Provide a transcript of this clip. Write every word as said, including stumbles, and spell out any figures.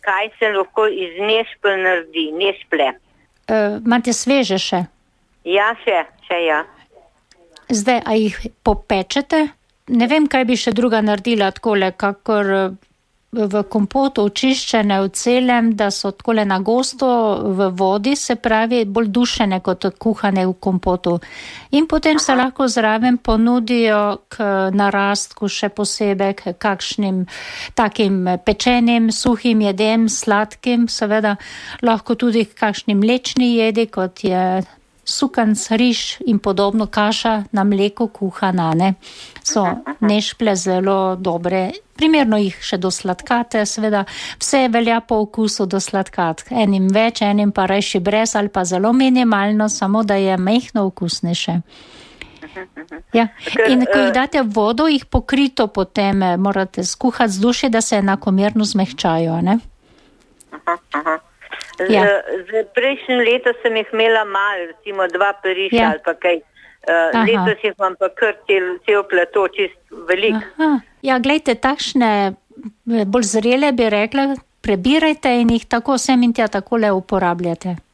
kaj se lahko iz nešpl naredi, nešple. Uh, imate sveže še? Ja, še, še ja. Zdaj, a jih popečete? Ne vem, kaj bi še druga naredila takole, kakor v kompotu očiščene v celem, da so takole na gosto v vodi, se pravi, bolj dušene kot kuhane v kompotu. In potem Aha. se lahko zraven ponudijo k narastku še posebej k kakšnim takim pečenim, suhim jedem, sladkim, seveda lahko tudi k kakšnim mlečni jedi, kot je sukanc, riž in podobno, kaša na mleku kuhana, ne. So nešple zelo dobre. Primerno jih še dosladkate, seveda vse velja po okusu dosladkat. Enim več, enim pa rajši brez ali pa zelo minimalno, samo da je mehno okusnejše. Ja. In ko jih date v vodo, jih pokrito potem morate skuhati z duši, da se enakomerno zmehčajo, ne? Aha, aha. Z, ja. z prejšnjem letu sem jih imela malo, recimo dva periša ja. ali pa kaj. Uh, letos jih imam pa kar cel, cel plato, čist velik. Aha. Ja, glejte, takšne bolj zrele bi rekla, prebirajte in jih tako sem in tja takole uporabljate.